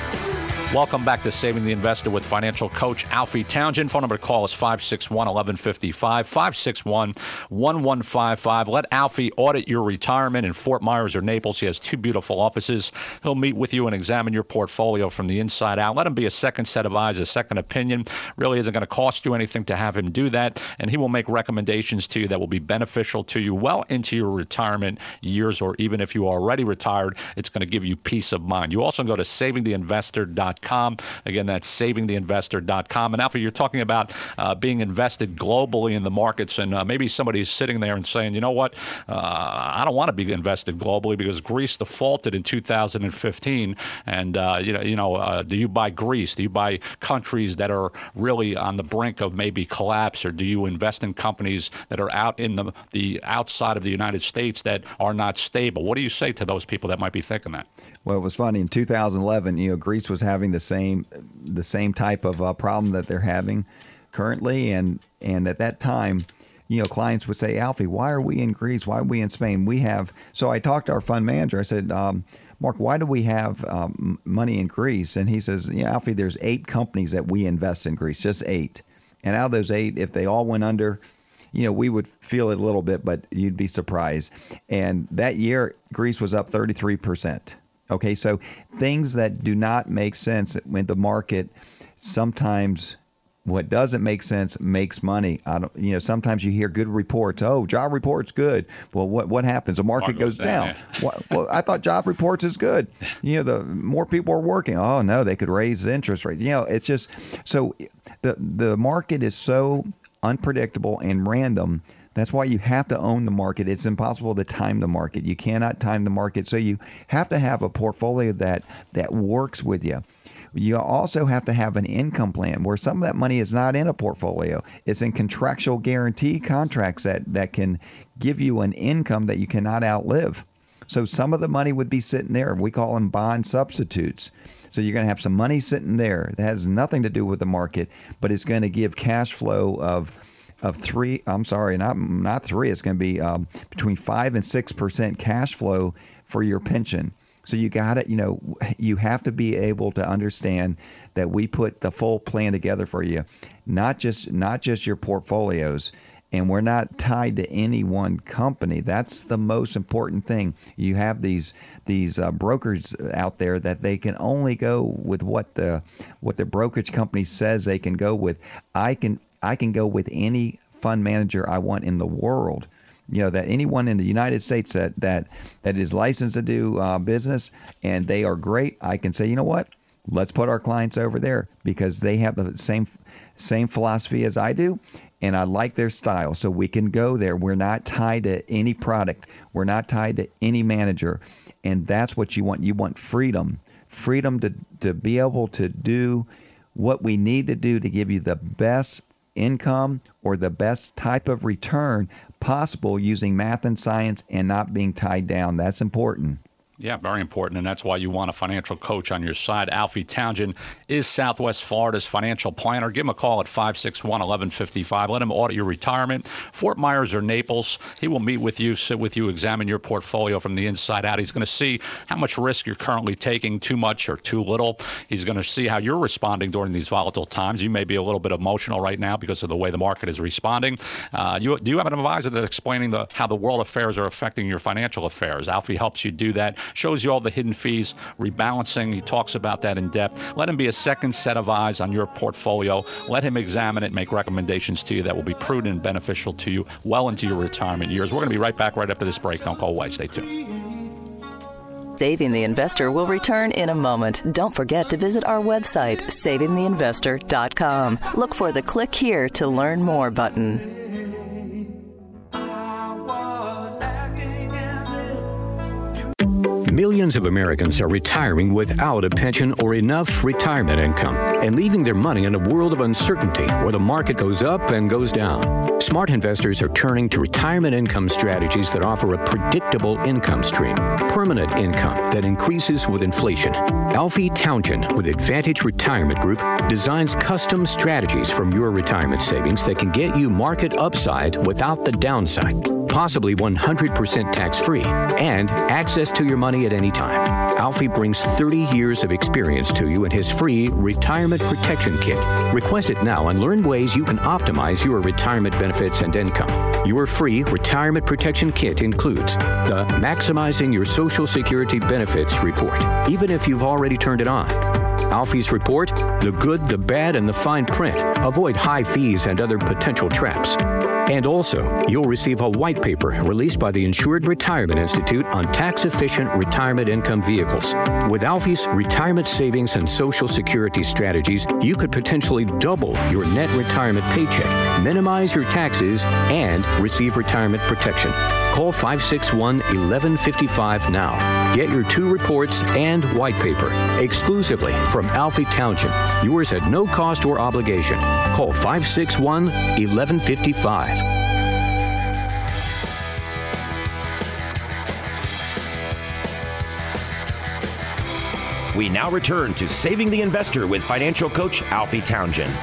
Welcome back to Saving the Investor with financial coach Alfie Townsend. Phone number to call is five six one, one one five five, five six one, one one five five. Let Alfie audit your retirement in Fort Myers or Naples. He has two beautiful offices. He'll meet with you and examine your portfolio from the inside out. Let him be a second set of eyes, a second opinion. Really isn't going to cost you anything to have him do that, and he will make recommendations to you that will be beneficial to you well into your retirement years, or even if you are already retired, it's going to give you peace of mind. You also go to saving the investor dot com. Again, that's saving the investor dot com. And Alfie, you're talking about uh, being invested globally in the markets, and uh, maybe somebody's sitting there and saying, you know what, uh, I don't want to be invested globally because Greece defaulted in two thousand fifteen. And, uh, you know, you know, uh, do you buy Greece? Do you buy countries that are really on the brink of maybe collapse? Or do you invest in companies that are out in the, the outside of the United States that are not stable? What do you say to those people that might be thinking that? Well, it was funny. In two thousand eleven, you know, Greece was having the same the same type of uh, problem that they're having currently, and and at that time, you know, clients would say, Alfie, why are we in Greece? Why are we in Spain? We have. So I talked to our fund manager. I said, um, Mark, why do we have um, money in Greece? And he says, yeah, Alfie, there's eight companies that we invest in Greece, just eight. And out of those eight, if they all went under, you know, we would feel it a little bit, but you'd be surprised. And that year, Greece was up thirty-three percent. Okay, so things that do not make sense when the market, sometimes what doesn't make sense makes money. I don't, you know, sometimes you hear good reports. Oh, job report's good. Well, what what happens? The market, market goes, goes down. down. well, well, I thought job reports is good. You know, the more people are working. Oh no, they could raise interest rates. You know, it's just so the the market is so unpredictable and random. That's why you have to own the market. It's impossible to time the market. You cannot time the market. So you have to have a portfolio that that works with you. You also have to have an income plan where some of that money is not in a portfolio. It's in contractual guarantee contracts that, that can give you an income that you cannot outlive. So some of the money would be sitting there. We call them bond substitutes. So you're going to have some money sitting there that has nothing to do with the market, but it's going to give cash flow of Of three, I'm sorry, not not three. It's going to be um, between five and six percent cash flow for your pension. So you got it. You know, you have to be able to understand that we put the full plan together for you, not just not just your portfolios. And we're not tied to any one company. That's the most important thing. You have these these uh, brokers out there that they can only go with what the what the brokerage company says they can go with. I can. I can go with any fund manager I want in the world. You know, that anyone in the United States that that, that is licensed to do uh, business and they are great, I can say, you know what, let's put our clients over there because they have the same same philosophy as I do, and I like their style. So we can go there. We're not tied to any product. We're not tied to any manager. And that's what you want. You want freedom, freedom to, to be able to do what we need to do to give you the best income or the best type of return possible using math and science and not being tied down. That's important. Yeah, very important, and that's why you want a financial coach on your side. Alfie Townsend is Southwest Florida's financial planner. Give him a call at five six one, one one five five. Let him audit your retirement. Fort Myers or Naples, he will meet with you, sit with you, examine your portfolio from the inside out. He's going to see how much risk you're currently taking, too much or too little. He's going to see how you're responding during these volatile times. You may be a little bit emotional right now because of the way the market is responding. Uh, you, do you have an advisor that's explaining the, how the world affairs are affecting your financial affairs? Alfie helps you do that. Shows you all the hidden fees, rebalancing. He talks about that in depth. Let him be a second set of eyes on your portfolio. Let him examine it, make recommendations to you that will be prudent and beneficial to you well into your retirement years. We're going to be right back right after this break. Don't go away. Stay tuned. Saving the Investor will return in a moment. Don't forget to visit our website, saving the investor dot com. Look for the Click Here to Learn More button. Millions of Americans are retiring without a pension or enough retirement income and leaving their money in a world of uncertainty where the market goes up and goes down. Smart investors are turning to retirement income strategies that offer a predictable income stream, permanent income that increases with inflation. Alfie Townsend with Advantage Retirement Group designs custom strategies from your retirement savings that can get you market upside without the downside, possibly one hundred percent tax-free, and access to your money at any time. Alfie brings thirty years of experience to you in his free Retirement Protection Kit. Request it now and learn ways you can optimize your retirement benefits and income. Your free Retirement Protection Kit includes the Maximizing Your Social Security Benefits Report, even if you've already turned it on. Alfie's report, the good, the bad, and the fine print. Avoid high fees and other potential traps. And also, you'll receive a white paper released by the Insured Retirement Institute on tax-efficient retirement income vehicles. With Alfie's retirement savings and Social Security strategies, you could potentially double your net retirement paycheck, minimize your taxes, and receive retirement protection. Call five six one, one one five five now. Get your two reports and white paper exclusively from Alfie Townsend. Yours at no cost or obligation. Call five six one, one one five five. We now return to Saving the Investor with financial coach Alfie Townsend.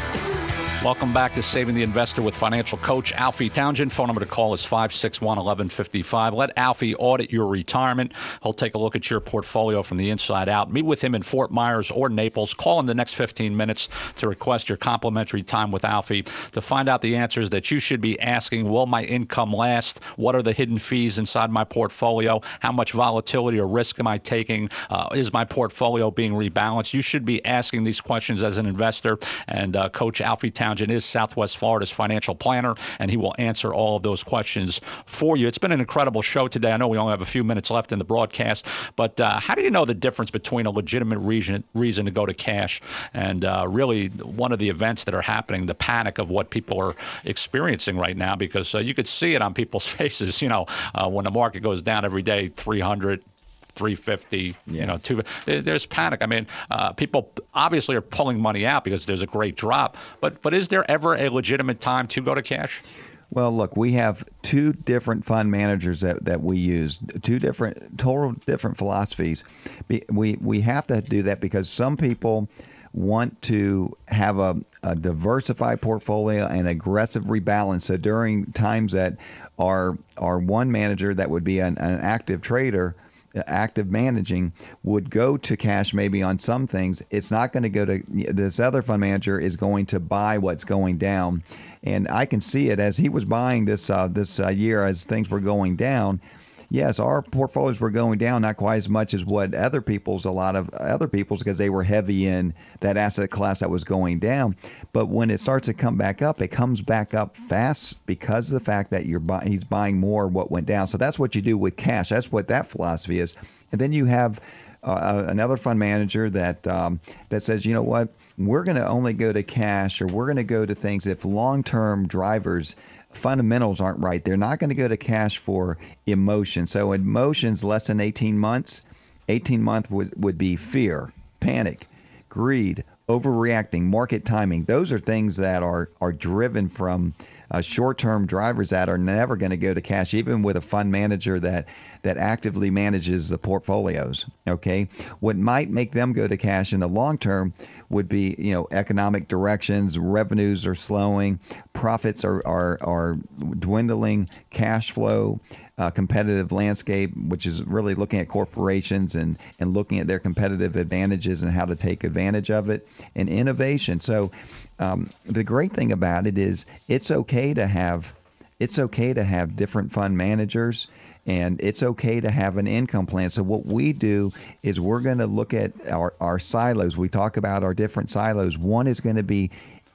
Welcome back to Saving the Investor with financial coach Alfie Townsend. Phone number to call is five six one, one one five five. Let Alfie audit your retirement. He'll take a look at your portfolio from the inside out. Meet with him in Fort Myers or Naples. Call in the next fifteen minutes to request your complimentary time with Alfie to find out the answers that you should be asking. Will my income last? What are the hidden fees inside my portfolio? How much volatility or risk am I taking? Uh, is my portfolio being rebalanced? You should be asking these questions as an investor. And uh, Coach Alfie Townsend is Southwest Florida's financial planner, and he will answer all of those questions for you. It's been an incredible show today. I know we only have a few minutes left in the broadcast, but uh, how do you know the difference between a legitimate reason, reason to go to cash and uh, really one of the events that are happening, the panic of what people are experiencing right now? Because uh, you could see it on people's faces, you know, uh, when the market goes down every day, three hundred, three fifty, yeah. you know, two. There's panic. I mean, uh, people obviously are pulling money out because there's a great drop. But but is there ever a legitimate time to go to cash? Well, look, we have two different fund managers that, that we use, two different, total different philosophies. We we have to do that because some people want to have a, a diversified portfolio and aggressive rebalance. So during times that our our one manager that would be an, an active trader, active managing, would go to cash maybe on some things, it's not going to go to this other fund manager is going to buy what's going down. And I can see it as he was buying this uh, this uh, year as things were going down. Yes, our portfolios were going down, not quite as much as what other people's, a lot of other people's, because they were heavy in that asset class that was going down. But when it starts to come back up, it comes back up fast because of the fact that you're buy, he's buying more of what went down. So that's what you do with cash. That's what that philosophy is. And then you have uh, another fund manager that um, that says, you know what, we're going to only go to cash, or we're going to go to things if long-term drivers, fundamentals aren't right. They're not going to go to cash for emotion. So emotions less than eighteen months, eighteen month would, would be fear, panic, greed, overreacting, market timing. Those are things that are, are driven from uh, short-term drivers that are never going to go to cash, even with a fund manager that, that actively manages the portfolios. Okay. What might make them go to cash in the long term would be, you know, economic directions, revenues are slowing, profits are are, are dwindling, cash flow, uh, competitive landscape, which is really looking at corporations and, and looking at their competitive advantages and how to take advantage of it, and innovation. So um, the great thing about it is it's okay to have it's okay to have different fund managers. And it's okay to have an income plan. So what we do is we're going to look at our, our silos. We talk about our different silos. One is going to be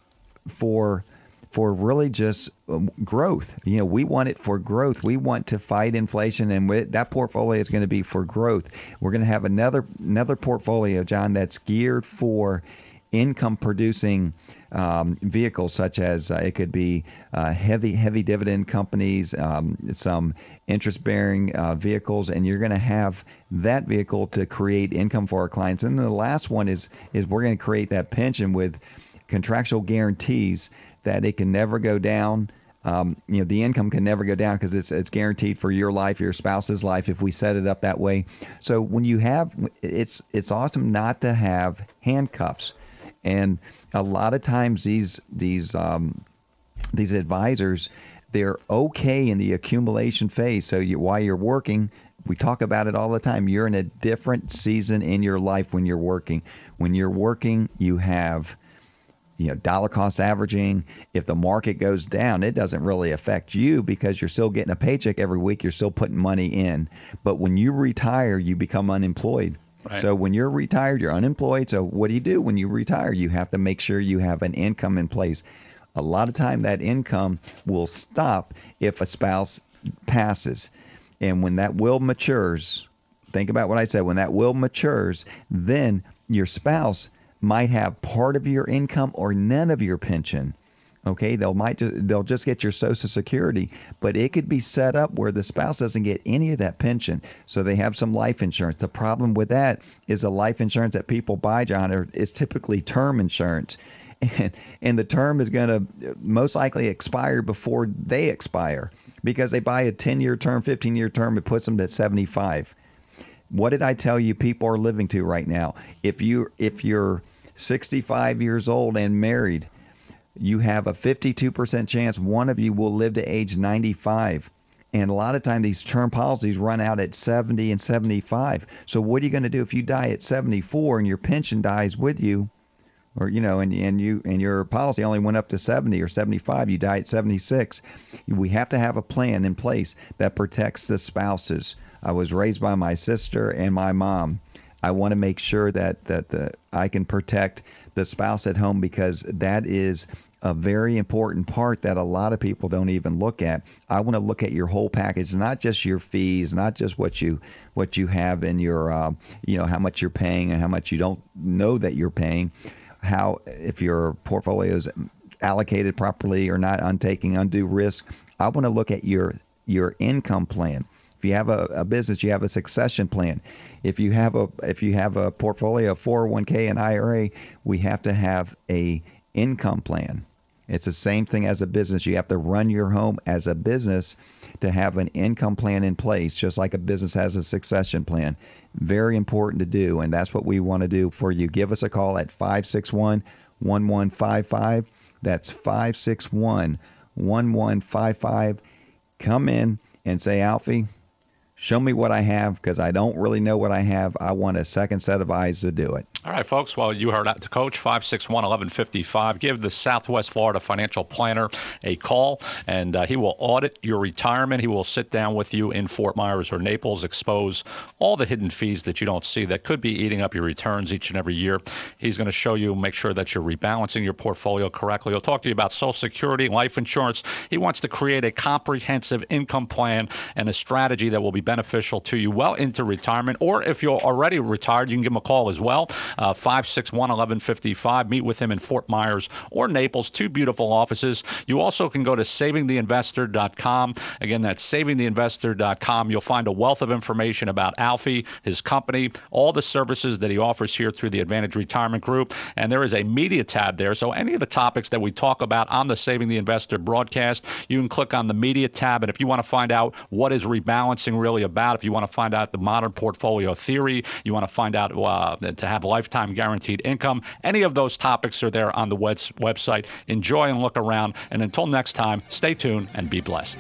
for for really just growth. You know, we want it for growth. We want to fight inflation, and we, that portfolio is going to be for growth. We're going to have another another portfolio, John, that's geared for income producing um, vehicles, such as uh, it could be uh, heavy, heavy dividend companies, um, some interest-bearing uh, vehicles, and you're going to have that vehicle to create income for our clients. And then the last one is is we're going to create that pension with contractual guarantees that it can never go down. Um, you know, the income can never go down because it's it's guaranteed for your life, your spouse's life, if we set it up that way. So when you have, it's it's awesome not to have handcuffs. And a lot of times these these um, these advisors, they're okay in the accumulation phase. So you, while you're working, we talk about it all the time. You're in a different season in your life when you're working. When you're working, you have, you know, dollar cost averaging. If the market goes down, it doesn't really affect you because you're still getting a paycheck every week. You're still putting money in. But when you retire, you become unemployed. Right. So when you're retired, you're unemployed. So what do you do when you retire? You have to make sure you have an income in place. A lot of time that income will stop if a spouse passes. And when that will matures, think about what I said, when that will matures, then your spouse might have part of your income or none of your pension. Okay, they'll might just, they'll just get your Social Security, but it could be set up where the spouse doesn't get any of that pension. So they have some life insurance. The problem with that is the life insurance that people buy, John, are, is typically term insurance. And, and the term is going to most likely expire before they expire because they buy a ten-year term, fifteen-year term. It puts them at seventy-five. What did I tell you people are living to right now? If you if you're sixty-five years old and married, you have a fifty-two percent chance one of you will live to age ninety-five. And a lot of time these term policies run out at seventy and seventy-five. So what are you going to do if you die at seventy-four and your pension dies with you? Or, you know, and, and you and your policy only went up to seventy or seventy-five, you die at seventy-six. We have to have a plan in place that protects the spouses. I was raised by my sister and my mom. I want to make sure that that the I can protect the spouse at home because that is a very important part that a lot of people don't even look at. I want to look at your whole package, not just your fees, not just what you what you have in your, uh, you know, how much you're paying and how much you don't know that you're paying. How, if your portfolio is allocated properly or not, on taking undue risk. I want to look at your your income plan. If you have a, a business, you have a succession plan. If you have a if you have a portfolio of four oh one k and I R A, we have to have a income plan. It's the same thing as a business. You have to run your home as a business to have an income plan in place, just like a business has a succession plan. Very important to do, and that's what we want to do for you. Give us a call at five six one, one one five five. That's five six one, one one five five. Come in and say, Alfie, show me what I have because I don't really know what I have. I want a second set of eyes to do it. All right, folks. Well, you heard that, the coach, five six one, one one five five. Give the Southwest Florida financial planner a call, and uh, he will audit your retirement. He will sit down with you in Fort Myers or Naples, expose all the hidden fees that you don't see that could be eating up your returns each and every year. He's going to show you, make sure that you're rebalancing your portfolio correctly. He'll talk to you about Social Security, life insurance. He wants to create a comprehensive income plan and a strategy that will be beneficial to you well into retirement. Or if you're already retired, you can give him a call as well. Uh, five six one, one one five five. Meet with him in Fort Myers or Naples, two beautiful offices. You also can go to saving the investor dot com. Again, that's saving the investor dot com. You'll find a wealth of information about Alfie, his company, all the services that he offers here through the Advantage Retirement Group. And there is a media tab there. So any of the topics that we talk about on the Saving the Investor broadcast, you can click on the media tab. And if you want to find out what is rebalancing really about, if you want to find out the modern portfolio theory, you want to find out uh, to have lifetime guaranteed income, any of those topics are there on the website. Enjoy and look around. And until next time, stay tuned and be blessed.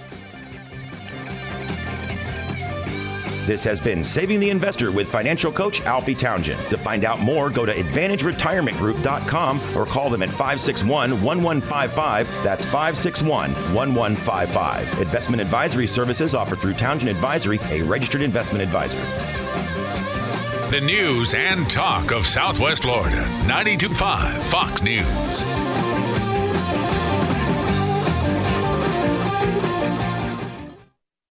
This has been Saving the Investor with financial coach Alfie Townsend. To find out more, go to advantage retirement group dot com or call them at five six one, one one five five. That's five six one, one one five five. Investment advisory services offered through Townsend Advisory, a registered investment advisor. The news and talk of Southwest Florida. ninety-two point five Fox News.